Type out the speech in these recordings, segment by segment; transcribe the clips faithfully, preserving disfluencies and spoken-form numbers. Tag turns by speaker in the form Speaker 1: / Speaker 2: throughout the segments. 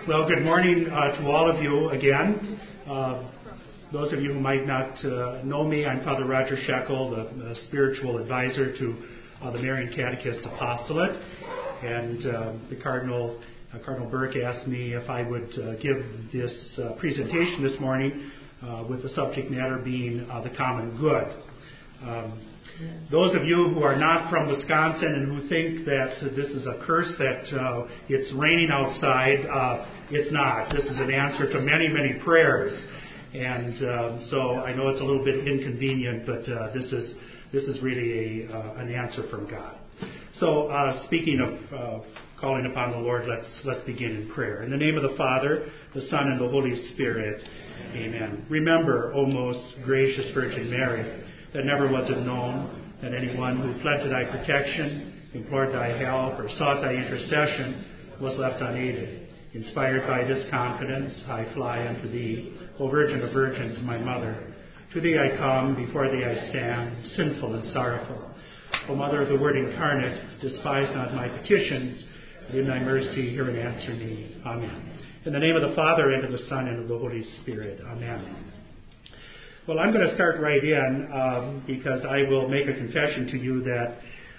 Speaker 1: Well, good morning uh, to all of you again. Uh, those of you who might not uh, know me, I'm Father Roger Shekel, the, the spiritual advisor to uh, the Marian Catechist Apostolate. And uh, the Cardinal, uh, Cardinal Burke asked me if I would uh, give this uh, presentation this morning uh, with the subject matter being uh, the common good. Um, Those of you who are not from Wisconsin and who think that uh, this is a curse, that uh, it's raining outside, uh, it's not. This is an answer to many, many prayers. And um, so I know it's a little bit inconvenient, but uh, this is this is really a uh, an answer from God. So uh, speaking of uh, calling upon the Lord, let's let's begin in prayer. In the name of the Father, the Son, and the Holy Spirit, amen. Remember, O most gracious Virgin Mary, that never was it known that anyone who fled to thy protection, implored thy help, or sought thy intercession was left unaided. Inspired by this confidence, I fly unto thee, O Virgin of Virgins, my Mother. To thee I come, before thee I stand, sinful and sorrowful. O Mother of the Word incarnate, despise not my petitions, but in thy mercy hear and answer me. Amen. In the name of the Father, and of the Son, and of the Holy Spirit. Amen. Well, I'm going to start right in um, because I will make a confession to you that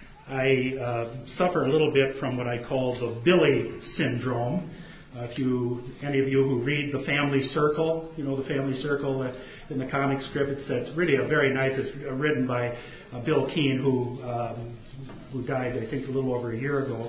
Speaker 1: I uh, suffer a little bit from what I call the Billy syndrome. Uh, if you, any of you who read The Family Circle, you know The Family Circle uh, in the comic strip, it's, it's really a very nice. It's written by uh, Bill Keane, who um, who died, I think, a little over a year ago.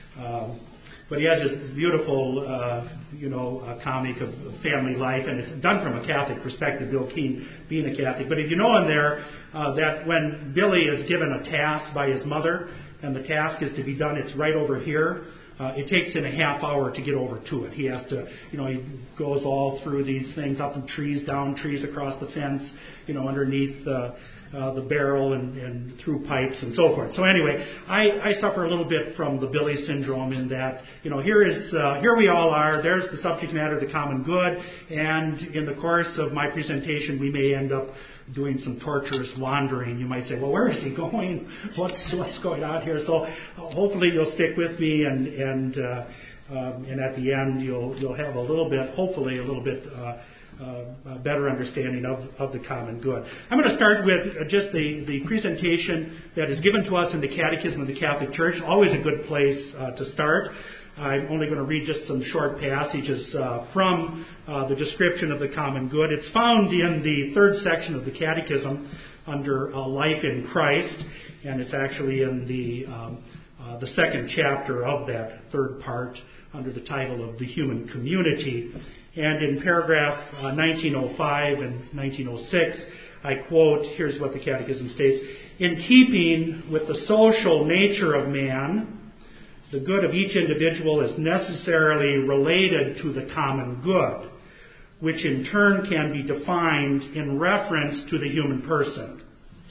Speaker 1: Um, But he has this beautiful, uh, you know, uh, comic of family life, and it's done from a Catholic perspective, Bill Keane being a Catholic. But if you know in there uh, that when Billy is given a task by his mother, and the task is to be done, it's right over here, uh, it takes him a half hour to get over to it. He has to, you know, he goes all through these things, up in trees, down trees, across the fence, you know, underneath the... Uh, the barrel and, and through pipes and so forth. So anyway, I, I suffer a little bit from the Billy syndrome in that, you know, here is uh, here we all are. There's the subject matter, the common good, and in the course of my presentation, we may end up doing some torturous wandering. You might say, well, where is he going? What's what's going on here? So uh, hopefully you'll stick with me, and and uh, um, and at the end you'll you'll have a little bit, hopefully a little bit. Uh, Uh, a better understanding of, of the common good. I'm going to start with uh, just the, the presentation that is given to us in the Catechism of the Catholic Church. Always a good place uh, to start. I'm only going to read just some short passages uh, from uh, the description of the common good. It's found in the third section of the Catechism under uh, Life in Christ, and it's actually in the um, uh, the second chapter of that third part under the title of the Human Community. And in paragraph uh, nineteen oh five and nineteen oh six, I quote, here's what the Catechism states: "In keeping with the social nature of man, the good of each individual is necessarily related to the common good, which in turn can be defined in reference to the human person."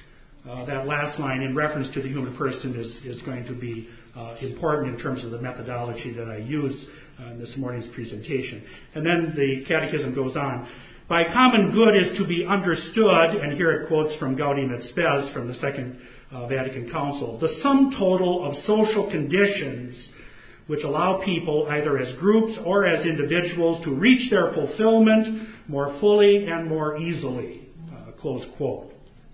Speaker 1: Uh, that last line, in reference to the human person, is, is going to be uh, important in terms of the methodology that I use uh, in this morning's presentation. And then the Catechism goes on. "By common good is to be understood," and here it quotes from Gaudium et Spes from the Second uh, Vatican Council, "the sum total of social conditions which allow people, either as groups or as individuals, to reach their fulfillment more fully and more easily." Uh, close quote.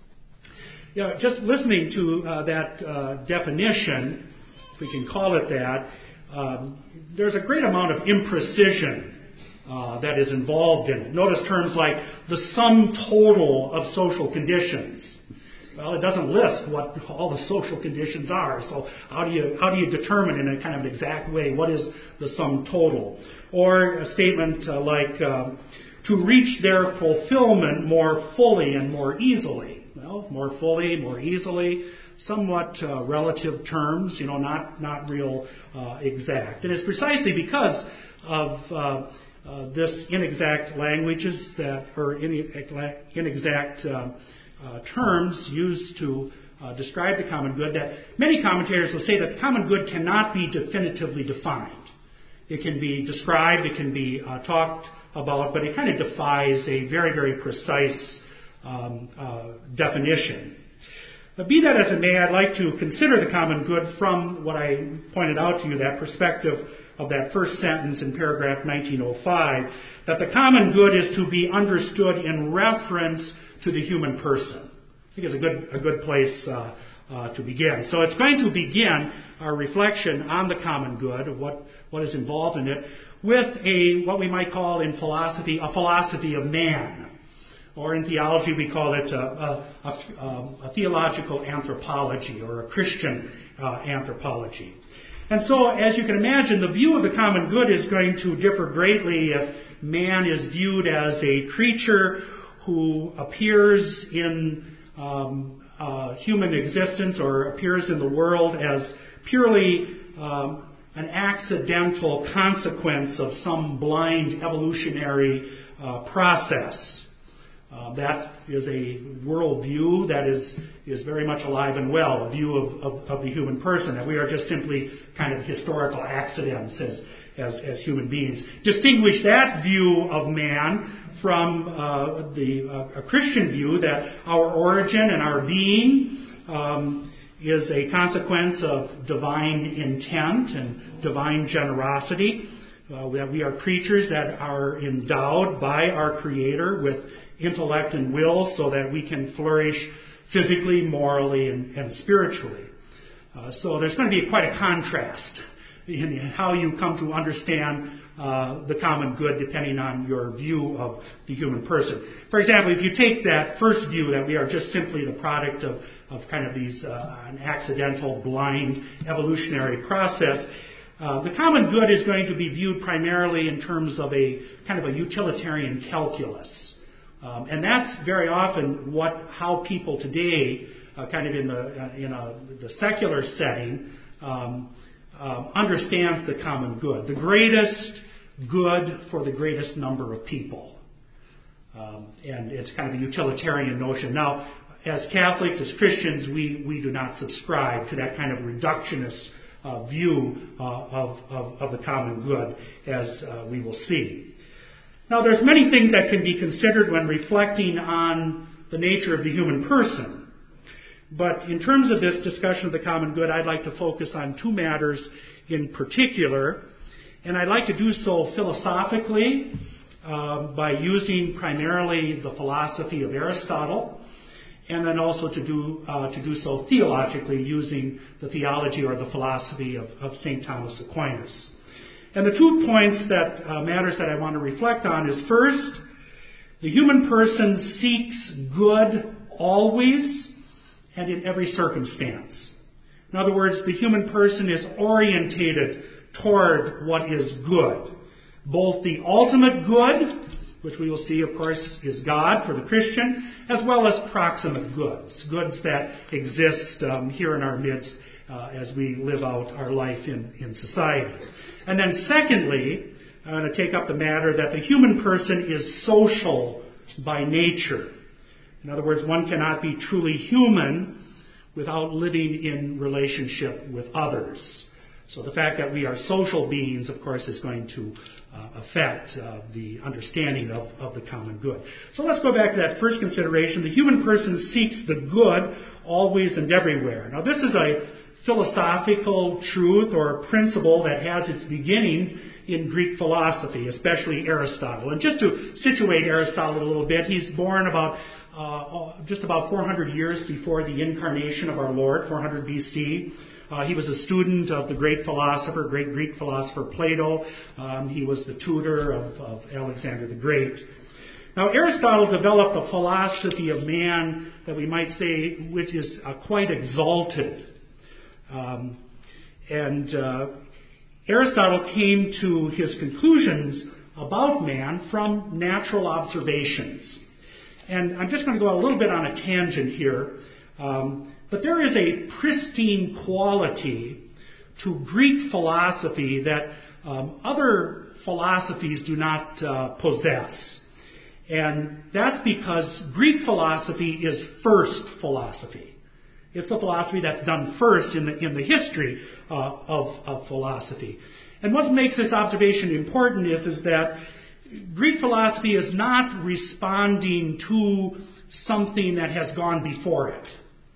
Speaker 1: Yeah, just listening to uh, that uh, definition, if we can call it that, um, there's a great amount of imprecision uh, that is involved in it. Notice terms like the sum total of social conditions. Well, it doesn't list what all the social conditions are. So how do you how do you determine in a kind of exact way what is the sum total? Or a statement uh, like uh, to reach their fulfillment more fully and more easily. Well, more fully, more easily, somewhat uh, relative terms, you know, not not real uh, exact. And it's precisely because of uh, uh, this inexact languages that, or inexact uh, uh, terms used to uh, describe the common good, that many commentators will say that the common good cannot be definitively defined. It can be described, it can be uh, talked about, but it kind of defies a very, very precise Um, uh, definition. But be that as it may, I'd like to consider the common good from what I pointed out to you, that perspective of that first sentence in paragraph nineteen oh five, that the common good is to be understood in reference to the human person. I think it's a good, a good place uh, uh, to begin. So it's going to begin our reflection on the common good, of what, what is involved in it, with a what we might call in philosophy a philosophy of man. Or in theology, we call it a, a, a, a theological anthropology or a Christian uh, anthropology. And so, as you can imagine, the view of the common good is going to differ greatly if man is viewed as a creature who appears in um, uh, human existence or appears in the world as purely um, an accidental consequence of some blind evolutionary uh, process. Uh, that is a worldview that is is very much alive and well, a view of, of, of the human person, that we are just simply kind of historical accidents as as, as human beings. Distinguish that view of man from uh, the uh, a Christian view that our origin and our being um, is a consequence of divine intent and divine generosity. Uh, that we are creatures that are endowed by our Creator with intellect and will so that we can flourish physically, morally, and, and spiritually. Uh, so there's going to be quite a contrast in how you come to understand uh, the common good depending on your view of the human person. For example, if you take that first view that we are just simply the product of, of kind of these uh, an accidental, blind evolutionary process, Uh, the common good is going to be viewed primarily in terms of a kind of a utilitarian calculus. Um, and that's very often what how people today, uh, kind of in the uh, in a, the secular setting, um, uh, understands the common good. The greatest good for the greatest number of people. Um, and it's kind of a utilitarian notion. Now, as Catholics, as Christians, we, we do not subscribe to that kind of reductionist Uh, view uh, of, of, of the common good, as uh, we will see. Now, there's many things that can be considered when reflecting on the nature of the human person. But in terms of this discussion of the common good, I'd like to focus on two matters in particular. And I'd like to do so philosophically uh, by using primarily the philosophy of Aristotle, and then also to do uh, to do so theologically using the theology or the philosophy of, of Saint Thomas Aquinas. And the two points that uh, matters that I want to reflect on is first, the human person seeks good always and in every circumstance. In other words, the human person is orientated toward what is good, both the ultimate good, which we will see, of course, is God for the Christian, as well as proximate goods, goods that exist um, here in our midst uh, as we live out our life in, in society. And then secondly, I'm going to take up the matter that the human person is social by nature. In other words, one cannot be truly human without living in relationship with others. So the fact that we are social beings, of course, is going to uh, affect uh, the understanding of, of the common good. So let's go back to that first consideration. The human person seeks the good always and everywhere. Now, this is a philosophical truth or principle that has its beginnings in Greek philosophy, especially Aristotle. And just to situate Aristotle a little bit, he's born about uh, just about four hundred years before the incarnation of our Lord, four hundred B C. Uh, he was a student of the great philosopher, great Greek philosopher Plato. Um, he was the tutor of, of Alexander the Great. Now, Aristotle developed a philosophy of man that we might say, which is uh, quite exalted. Um, and uh, Aristotle came to his conclusions about man from natural observations. And I'm just going to go a little bit on a tangent here. Um, But there is a pristine quality to Greek philosophy that um, other philosophies do not uh, possess. And that's because Greek philosophy is first philosophy. It's the philosophy that's done first in the, in the history uh, of, of philosophy. And what makes this observation important is, is that Greek philosophy is not responding to something that has gone before it.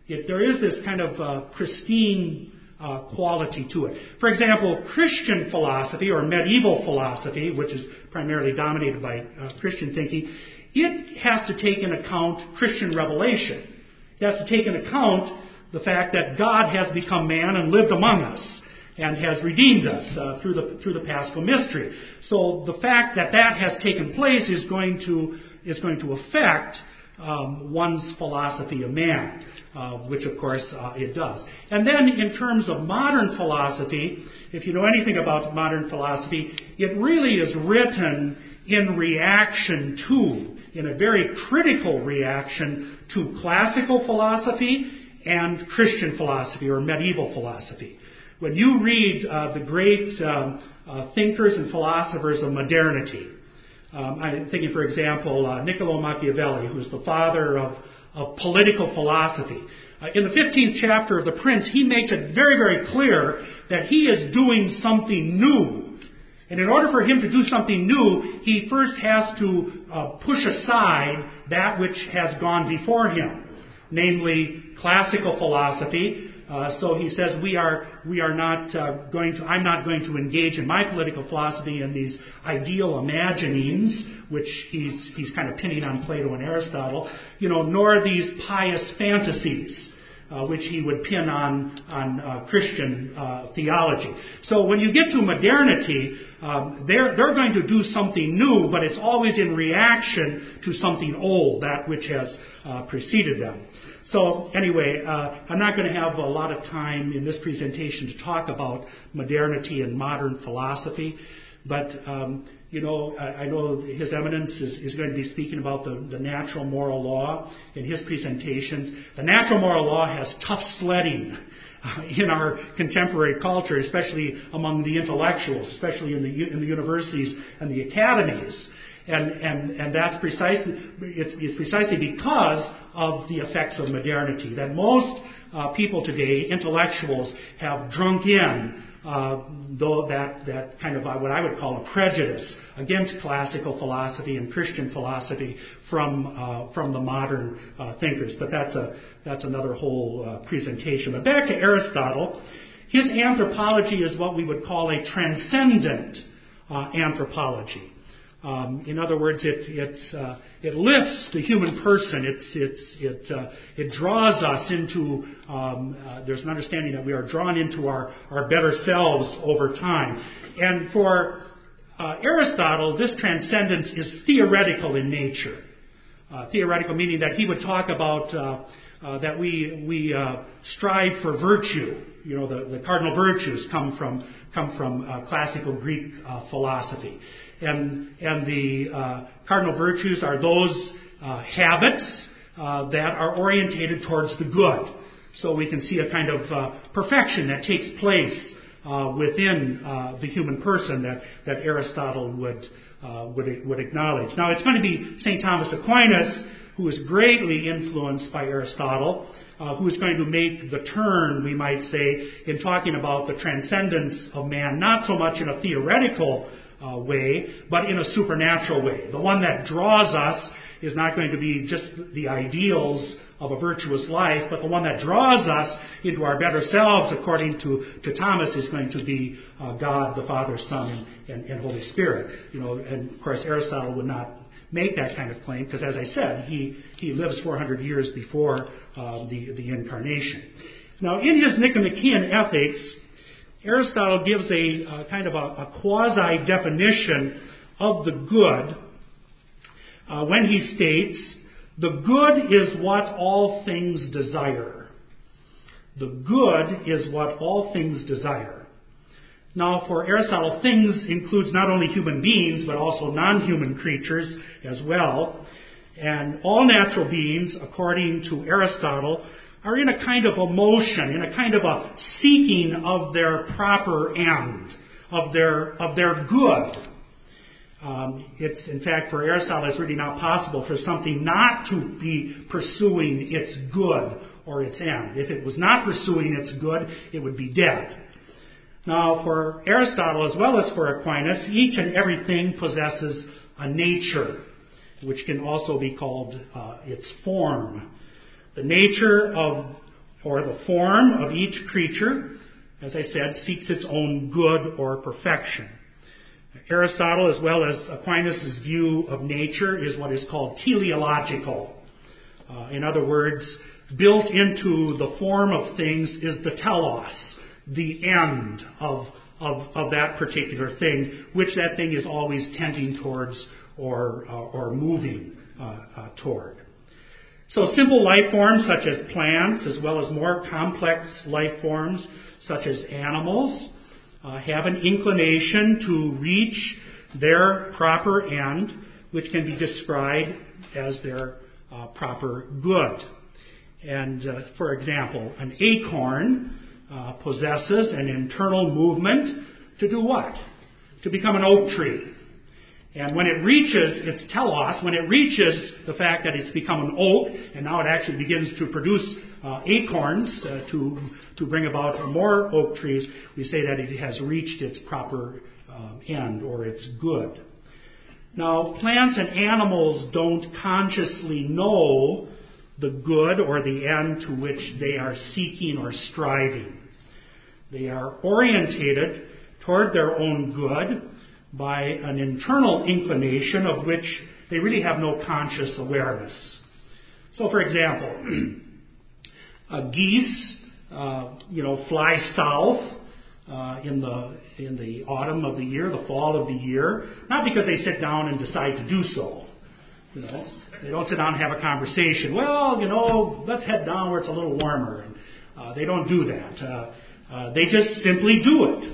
Speaker 1: it, there is this kind of uh, pristine uh, quality to it. For example, Christian philosophy or medieval philosophy, which is primarily dominated by uh, Christian thinking, it has to take into account Christian revelation. It has to take into account the fact that God has become man and lived among us and has redeemed us uh, through the through the Paschal mystery. So the fact that that has taken place is going to is going to affect um, one's philosophy of man, uh, which of course uh, it does. And then in terms of modern philosophy, if you know anything about modern philosophy, it really is written in reaction to, in a very critical reaction to classical philosophy and Christian philosophy or medieval philosophy. When you read uh, the great um, uh, thinkers and philosophers of modernity, um, I'm thinking, for example, uh, Niccolo Machiavelli, who's the father of, of political philosophy. Uh, in the fifteenth chapter of The Prince, he makes it very, very clear that he is doing something new. And in order for him to do something new, he first has to uh, push aside that which has gone before him, namely classical philosophy. Uh, so he says, we are we are not uh, going to, I'm not going to engage in my political philosophy in these ideal imaginings, which he's he's kind of pinning on Plato and Aristotle, you know, nor these pious fantasies, uh, which he would pin on on uh, Christian uh, theology. So when you get to modernity, um, they're they're going to do something new, but it's always in reaction to something old, that which has uh, preceded them. So anyway, uh, I'm not going to have a lot of time in this presentation to talk about modernity and modern philosophy, but um, you know, I, I know His Eminence is, is going to be speaking about the, the natural moral law in his presentations. The natural moral law has tough sledding uh, in our contemporary culture, especially among the intellectuals, especially in the in the universities and the academies. And, and, and that's precisely, it's, it's precisely because of the effects of modernity, that most uh, people today, intellectuals, have drunk in uh, though that, that kind of uh, what I would call a prejudice against classical philosophy and Christian philosophy from uh, from the modern uh, thinkers. But that's a that's another whole uh, presentation. But back to Aristotle, his anthropology is what we would call a transcendent uh, anthropology. Um, in other words, it it, uh, it lifts the human person. It's it's it uh, it draws us into. Um, uh, there's an understanding that we are drawn into our our better selves over time. And for uh, Aristotle, this transcendence is theoretical in nature. Uh, theoretical meaning that he would talk about uh, uh, that we we uh, strive for virtue. You know, the, the cardinal virtues come from come from uh, classical Greek uh, philosophy. And and the uh, cardinal virtues are those uh, habits uh, that are orientated towards the good. So we can see a kind of uh, perfection that takes place uh, within uh, the human person that, that Aristotle would, uh, would would acknowledge. Now it's going to be Saint Thomas Aquinas, who is greatly influenced by Aristotle, uh, who is going to make the turn, we might say, in talking about the transcendence of man, not so much in a theoretical Uh, way, but in a supernatural way. The one that draws us is not going to be just the ideals of a virtuous life, but the one that draws us into our better selves, according to, to Thomas, is going to be uh, God, the Father, Son, and, and, and Holy Spirit. You know, and of course Aristotle would not make that kind of claim because, as I said, he he lives four hundred years before uh, the the incarnation. Now, in his Nicomachean Ethics, Aristotle gives a uh, kind of a, a quasi-definition of the good uh, when he states, the good is what all things desire. The good is what all things desire. Now, for Aristotle, things includes not only human beings, but also non-human creatures as well. And all natural beings, according to Aristotle, are in a kind of a motion, in a kind of a seeking of their proper end, of their of their good. Um, it's, in fact, for Aristotle, it's really not possible for something not to be pursuing its good or its end. If it was not pursuing its good, it would be dead. Now, for Aristotle, as well as for Aquinas, each and everything possesses a nature, which can also be called uh, its form. The nature of or the form of each creature, as I said, seeks its own good or perfection. Aristotle, as well as Aquinas' view of nature, is what is called teleological. Uh, in other words, built into the form of things is the telos, the end of, of, of that particular thing, which that thing is always tending towards or, uh, or moving uh, uh, toward. So simple life forms such as plants, as well as more complex life forms such as animals, uh, have an inclination to reach their proper end, which can be described as their uh, proper good. And uh, for example, an acorn uh, possesses an internal movement to do what? To become an oak tree. And when it reaches its telos, when it reaches the fact that it's become an oak, and now it actually begins to produce uh, acorns uh, to to bring about more oak trees, we say that it has reached its proper uh, end, or its good. Now, plants and animals don't consciously know the good or the end to which they are seeking or striving. They are orientated toward their own good by an internal inclination of which they really have no conscious awareness. So, for example, uh, geese, uh, you know, fly south uh, in the in the autumn of the year, the fall of the year, not because they sit down and decide to do so. You know, they don't sit down and have a conversation. Well, you know, let's head down where it's a little warmer. And, uh, they don't do that. Uh, uh, they just simply do it.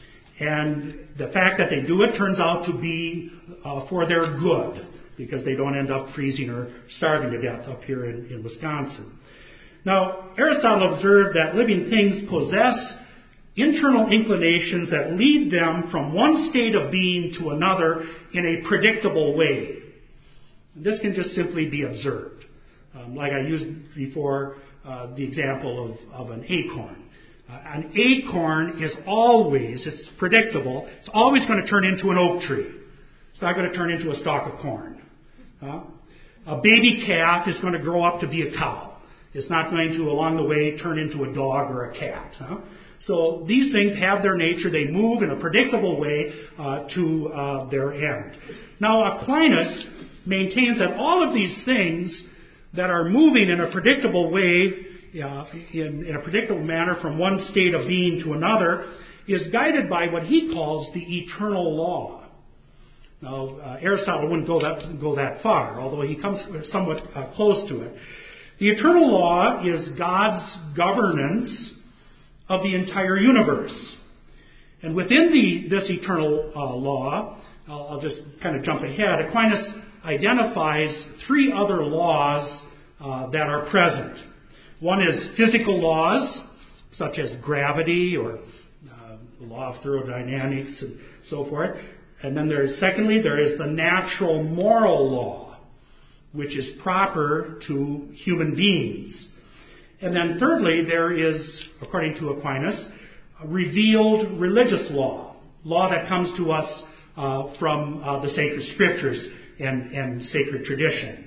Speaker 1: And the fact that they do it turns out to be uh, for their good, because they don't end up freezing or starving to death up here in, in Wisconsin. Now, Aristotle observed that living things possess internal inclinations that lead them from one state of being to another in a predictable way. This can just simply be observed. Um, like I used before, uh, the example of, of an acorn. Uh, an acorn is always, it's predictable, it's always going to turn into an oak tree. It's not going to turn into a stalk of corn. Uh, a baby calf is going to grow up to be a cow. It's not going to, along the way, turn into a dog or a cat. Huh? So these things have their nature. They move in a predictable way uh, to uh, their end. Now, Aquinas maintains that all of these things that are moving in a predictable way, uh, in, in a predictable manner from one state of being to another, is guided by what he calls the eternal law. Now, uh, Aristotle wouldn't go that, go that far, although he comes somewhat uh, close to it. The eternal law is God's governance of the entire universe. And within the, this eternal uh, law, I'll, I'll just kind of jump ahead, Aquinas identifies three other laws uh, that are present. One is physical laws, such as gravity or uh, the law of thermodynamics and so forth. And then there is, secondly, there is the natural moral law, which is proper to human beings. And then thirdly, there is, according to Aquinas, a revealed religious law, law that comes to us uh, from uh, the sacred scriptures and, and sacred tradition.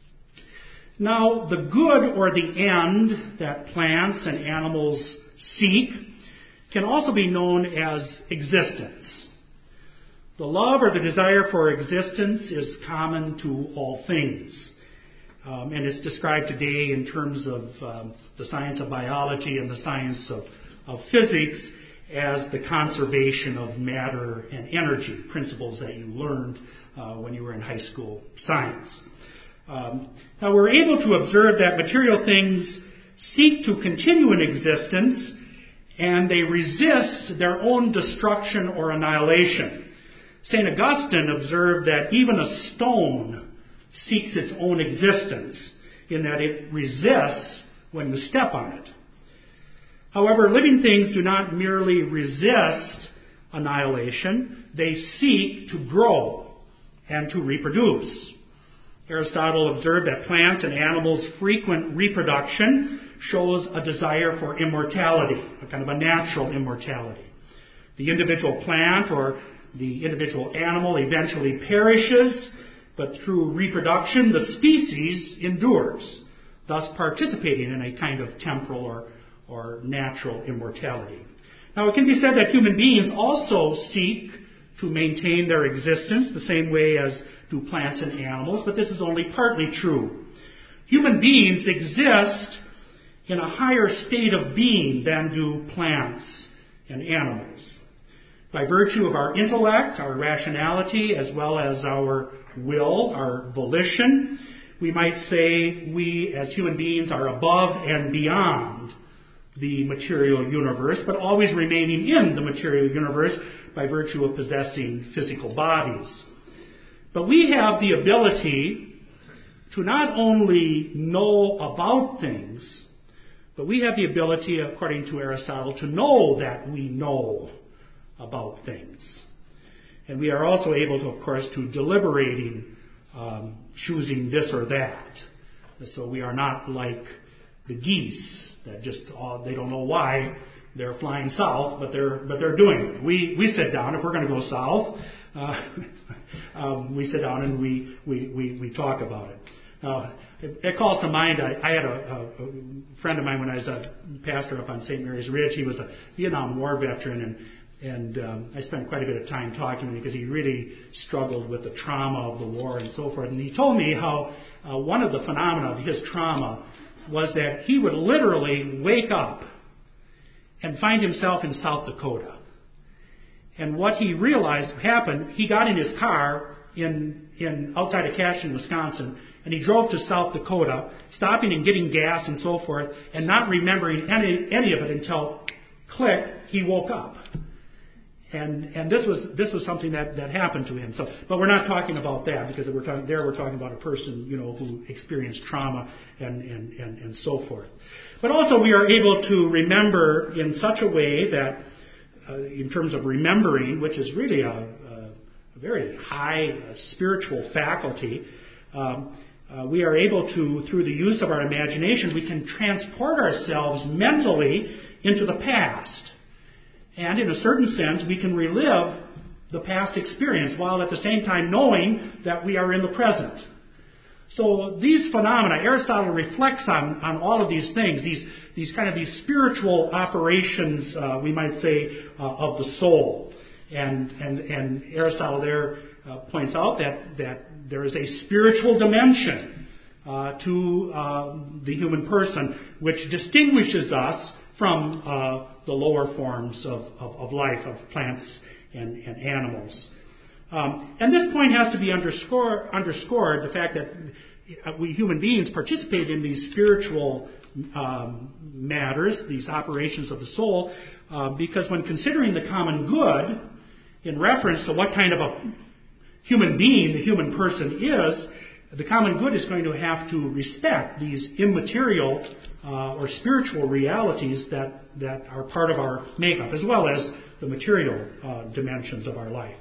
Speaker 1: Now, the good or the end that plants and animals seek can also be known as existence. The love or the desire for existence is common to all things. Um, and it's described today in terms of um, the science of biology and the science of, of physics as the conservation of matter and energy, principles that you learned uh, when you were in high school science. Um, now, we're able to observe that material things seek to continue in existence, and they resist their own destruction or annihilation. Saint Augustine observed that even a stone seeks its own existence, in that it resists when you step on it. However, living things do not merely resist annihilation, they seek to grow and to reproduce. Aristotle observed that plants and animals' frequent reproduction shows a desire for immortality, a kind of a natural immortality. The individual plant or the individual animal eventually perishes, but through reproduction, the species endures. thus participating in a kind of temporal or, or natural immortality. Now, it can be said that human beings also seek to maintain their existence the same way as do plants and animals, but this is only partly true. Human beings exist in a higher state of being than do plants and animals. By virtue of our intellect, our rationality, as well as our will, our volition, we might say we as human beings are above and beyond the material universe, but always remaining in the material universe by virtue of possessing physical bodies. But we have the ability to not only know about things, but we have the ability, according to Aristotle, to know that we know about things. And we are also able to, of course, to deliberating, um, choosing this or that. So we are not like the geese that just, uh, they don't know why they're flying south, but they're but they're doing it. We we sit down, if we're going to go south, uh, um, we sit down and we, we, we, we talk about it. Now, it, it calls to mind, I, I had a, a, a friend of mine when I was a pastor up on Saint Mary's Ridge. He was a Vietnam War veteran, and And um, I spent quite a bit of time talking to him because he really struggled with the trauma of the war and so forth. And he told me how uh, one of the phenomena of his trauma was that he would literally wake up and find himself in South Dakota. And what he realized happened, he got in his car in, in outside of Cashin, Wisconsin, and he drove to South Dakota, stopping and getting gas and so forth, and not remembering any, any of it until, click, he woke up. And and this was this was something that, that happened to him. So, but we're not talking about that, because we're talking there we're talking about a person, you know, who experienced trauma and, and, and, and so forth. But also we are able to remember in such a way that, uh, in terms of remembering, which is really a, a, a very high uh, spiritual faculty, um, uh, we are able to, through the use of our imagination, we can transport ourselves mentally into the past. And in a certain sense, we can relive the past experience while at the same time knowing that we are in the present. So these phenomena, Aristotle reflects on, on all of these things, these, these kind of these spiritual operations, uh, we might say, uh, of the soul. And, and, and Aristotle there uh, points out that, that there is a spiritual dimension uh, to uh, the human person, which distinguishes us from uh, the lower forms of, of, of life, of plants and, and animals. Um, and this point has to be underscore, underscored, the fact that we human beings participate in these spiritual um, matters, these operations of the soul, uh, because when considering the common good, in reference to what kind of a human being the human person is, the common good is going to have to respect these immaterial uh, or spiritual realities that, that are part of our makeup, as well as the material uh, dimensions of our life.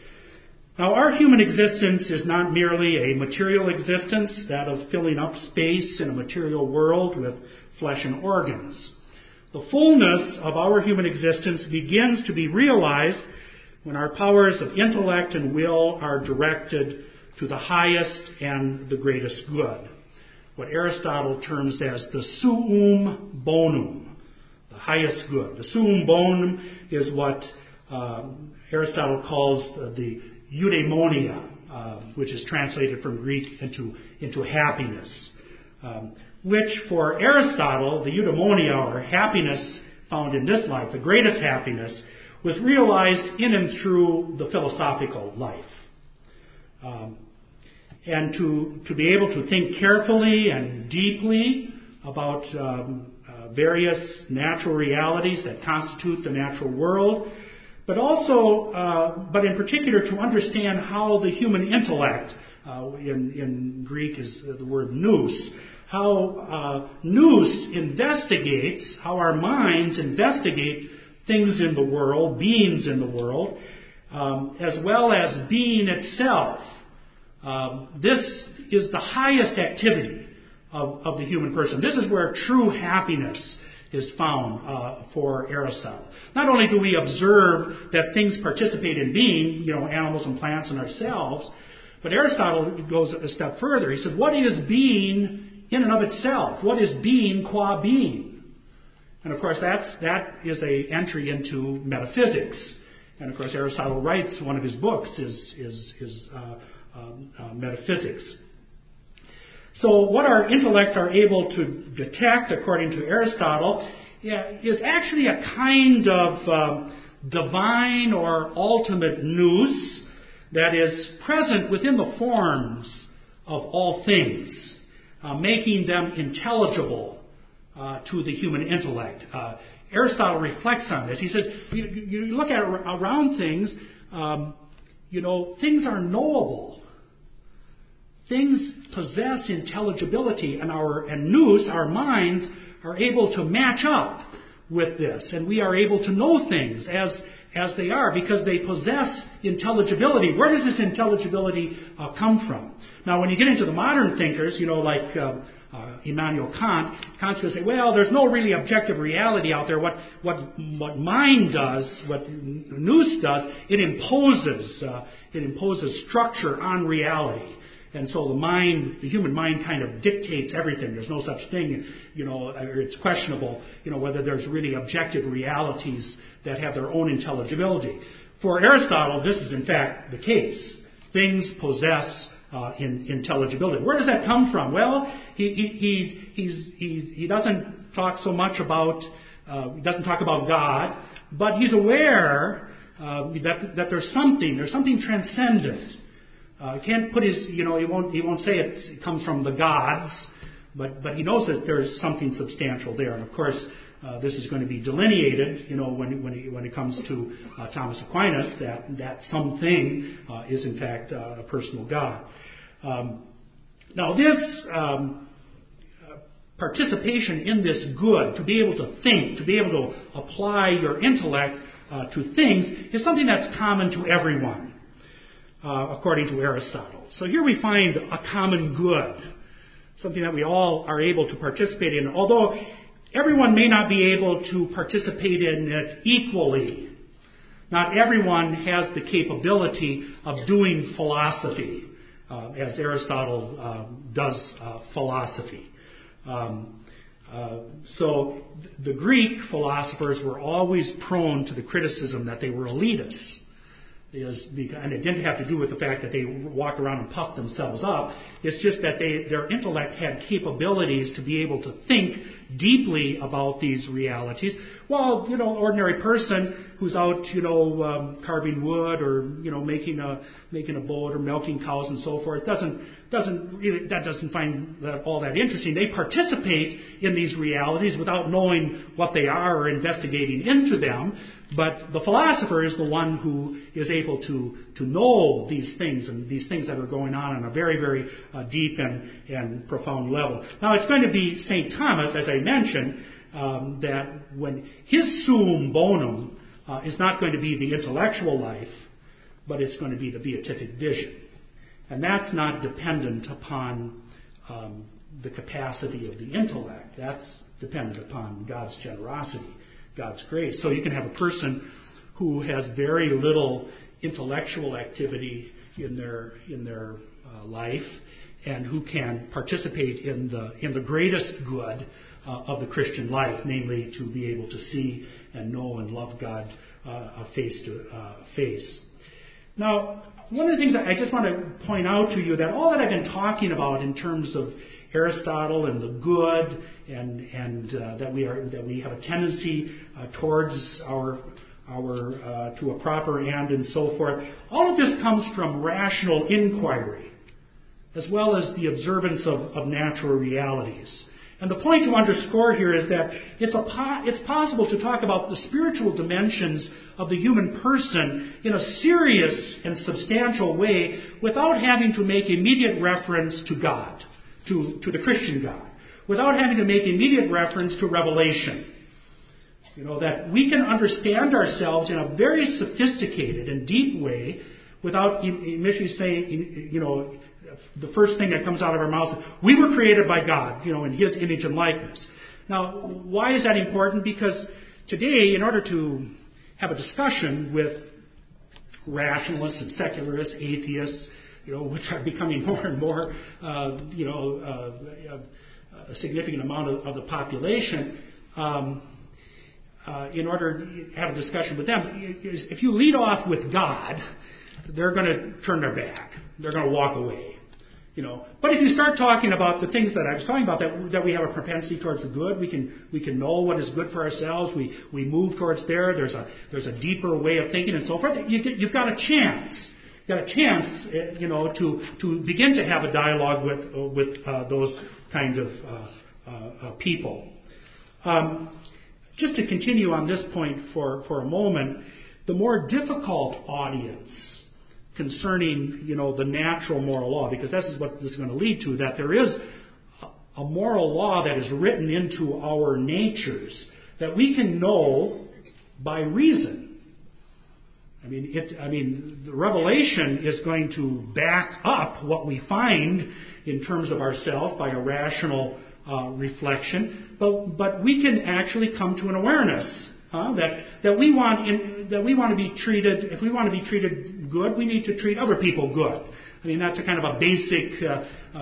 Speaker 1: Now, our human existence is not merely a material existence, that of filling up space in a material world with flesh and organs. The fullness of our human existence begins to be realized when our powers of intellect and will are directed to the highest and the greatest good, what Aristotle terms as the suum bonum, the highest good. The suum bonum is what uh, Aristotle calls the eudaimonia, uh, which is translated from Greek into, into happiness, um, which for Aristotle, the eudaimonia, or happiness found in this life, the greatest happiness, was realized in and through the philosophical life. Um, and to, to be able to think carefully and deeply about um, uh, various natural realities that constitute the natural world, but also, uh, but in particular, to understand how the human intellect, uh, in, in Greek is the word nous, how uh, nous investigates, how our minds investigate things in the world, beings in the world, um, as well as being itself. Um, this is the highest activity of, of the human person. This is where true happiness is found uh, for Aristotle. Not only do we observe that things participate in being, you know, animals and plants and ourselves, but Aristotle goes a step further. He says, what is being in and of itself. What is being qua being? And of course, that's, that is a entry into metaphysics. And of course, Aristotle writes, one of his books is, is, is uh, um, uh, metaphysics. So what our intellects are able to detect, according to Aristotle, yeah, is actually a kind of um, divine or ultimate nous that is present within the forms of all things, uh, making them intelligible uh, to the human intellect. Uh, Aristotle reflects on this. He says, you, you look at around things, um, you know, things are knowable. Things possess intelligibility, and our and nous, our minds, are able to match up with this, and we are able to know things as as they are because they possess intelligibility. Where does this intelligibility uh, come from? Now, when you get into the modern thinkers, you know, like uh, uh, Immanuel Kant, Kant's going to say, well, there's no really objective reality out there. What what what mind does, what nous does, it imposes uh, it imposes structure on reality. And so the mind, the human mind kind of dictates everything. There's no such thing, you know, or it's questionable, you know, whether there's really objective realities that have their own intelligibility. For Aristotle, this is in fact the case. Things possess uh, in, intelligibility. Where does that come from? Well, he, he, he's, he's, he's, he doesn't talk so much about, uh, he doesn't talk about God, but he's aware uh, that, that there's something, there's something transcendent. Uh, he can't put his, you know, he won't, he won't say it's, it comes from the gods, but, but he knows that there's something substantial there. And of course, uh, this is going to be delineated, you know, when, when, it, when it comes to uh, Thomas Aquinas, that, that something uh, is in fact uh, a personal God. Um, now this um, uh, participation in this good, to be able to think, to be able to apply your intellect uh, to things, is something that's common to everyone. Uh, according to Aristotle. So here we find a common good, something that we all are able to participate in, although everyone may not be able to participate in it equally. Not everyone has the capability of doing philosophy, uh, as Aristotle uh, does uh, philosophy. Um, uh, so th- the Greek philosophers were always prone to the criticism that they were elitists. Is because, and it didn't have to do with the fact that they walked around and puffed themselves up. It's just that they, their intellect had capabilities to be able to think deeply about these realities. Well, you know, ordinary person who's out, you know, um, carving wood or you know making a making a boat or milking cows and so forth doesn't doesn't really that doesn't find that all that interesting. They participate in these realities without knowing what they are or investigating into them. But the philosopher is the one who is able to, to know these things and these things that are going on on a very, very uh, deep and, and profound level. Now, it's going to be Saint Thomas, as I mentioned, um, that when his suum bonum uh, is not going to be the intellectual life, but it's going to be the beatific vision. And that's not dependent upon um, the capacity of the intellect. That's dependent upon God's generosity. God's grace. So you can have a person who has very little intellectual activity in their in their uh, life, and who can participate in the in the greatest good uh, of the Christian life, namely to be able to see and know and love God uh, face to uh, face. Now, one of the things I just want to point out to you that all that I've been talking about in terms of Aristotle and the good, and and uh, that we are that we have a tendency uh, towards our our uh, to a proper end and so forth. All of this comes from rational inquiry, as well as the observance of, of natural realities. And the point to underscore here is that it's a po- it's possible to talk about the spiritual dimensions of the human person in a serious and substantial way without having to make immediate reference to God. To, to the Christian God, without having to make immediate reference to revelation. You know, that we can understand ourselves in a very sophisticated and deep way without initially saying, you know, the first thing that comes out of our mouth is, we were created by God, you know, in His image and likeness. Now, why is that important? Because today, in order to have a discussion with rationalists and secularists, atheists, you know, which are becoming more and more, uh, you know, uh, a significant amount of, of the population, um, uh, in order to have a discussion with them, if you lead off with God, they're going to turn their back. They're going to walk away. You know, but if you start talking about the things that I was talking about, that that we have a propensity towards the good, we can we can know what is good for ourselves. We we move towards there. There's a there's a deeper way of thinking and so forth. You get, you've got a chance. You've got a chance, you know, to to begin to have a dialogue with uh, with uh, those kind of uh, uh, uh, people. Um, just to continue on this point for for a moment, the more difficult audience concerning, you know, the natural moral law, because this is what this is going to lead to, that there is a moral law that is written into our natures that we can know by reason. I mean, it, I mean, the revelation is going to back up what we find in terms of ourselves by a rational uh, reflection, but but we can actually come to an awareness uh, that that we want in, that we want to be treated. If we want to be treated good, we need to treat other people good. I mean, that's a kind of a basic uh, uh,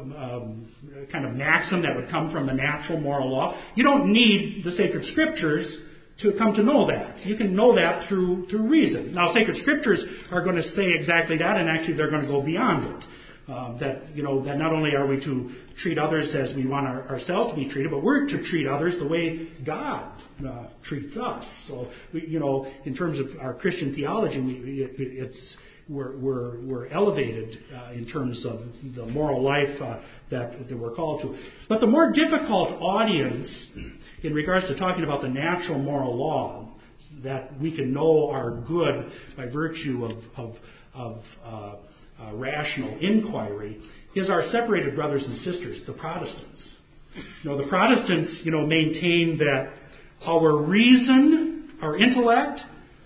Speaker 1: um, kind of maxim that would come from the natural moral law. You don't need the sacred scriptures to come to know that. You can know that through through reason. Now, sacred scriptures are going to say exactly that, and actually they're going to go beyond it. Um, that, you know, that not only are we to treat others as we want our, ourselves to be treated, but we're to treat others the way God uh, treats us. So, we, you know, in terms of our Christian theology, we, it, it's we're we're, we're elevated uh, in terms of the moral life uh, that that we're called to. But the more difficult audience, in regards to talking about the natural moral law, that we can know are good by virtue of of, of uh, Uh, rational inquiry, is our separated brothers and sisters, the Protestants. You know, the Protestants, you know, maintain that our reason, our intellect,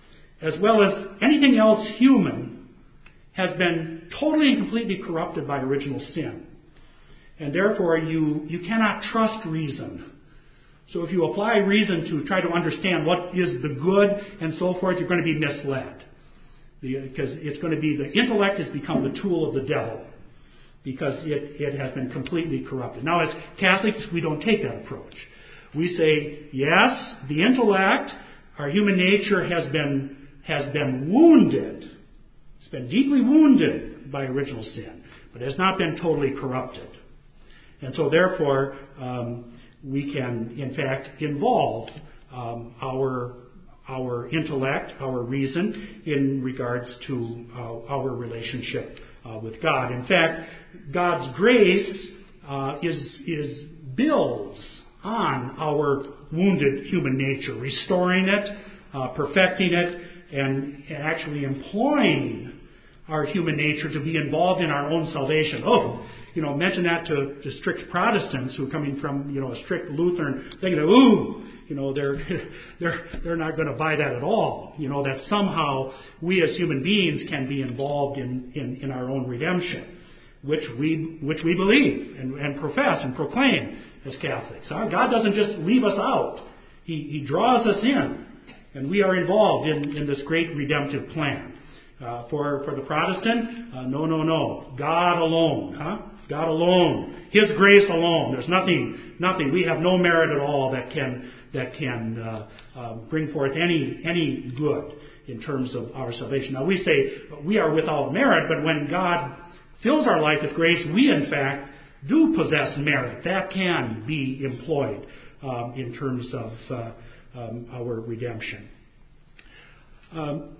Speaker 1: as well as anything else human, has been totally and completely corrupted by original sin. And therefore, you, you cannot trust reason. So if you apply reason to try to understand what is the good and so forth, you're going to be misled. Because it's going to be, the intellect has become the tool of the devil, because it, it has been completely corrupted. Now, as Catholics, we don't take that approach. We say, yes, the intellect, our human nature has been has been wounded. It's been deeply wounded by original sin, but has not been totally corrupted. And so, therefore, um, we can, in fact, involve um, our our intellect, our reason, in regards to uh, our relationship uh, with God. In fact, God's grace uh, is is builds on our wounded human nature, restoring it, uh, perfecting it, and actually employing our human nature to be involved in our own salvation. Oh, you know, mention that to, to strict Protestants who are coming from, you know, a strict Lutheran, thinking, ooh, you know, they're they're they're not going to buy that at all. You know, that somehow we as human beings can be involved in, in, in our own redemption, which we which we believe and, and profess and proclaim as Catholics. Huh? God doesn't just leave us out; He He draws us in, and we are involved in, in this great redemptive plan. Uh, for for the Protestant, uh, no, no, no, God alone, huh? God alone, His grace alone. There's nothing, nothing. We have no merit at all that can that can uh, uh, bring forth any any good in terms of our salvation. Now we say we are without merit, but when God fills our life with grace, we in fact do possess merit. That can be employed um, in terms of uh, um, our redemption. Um,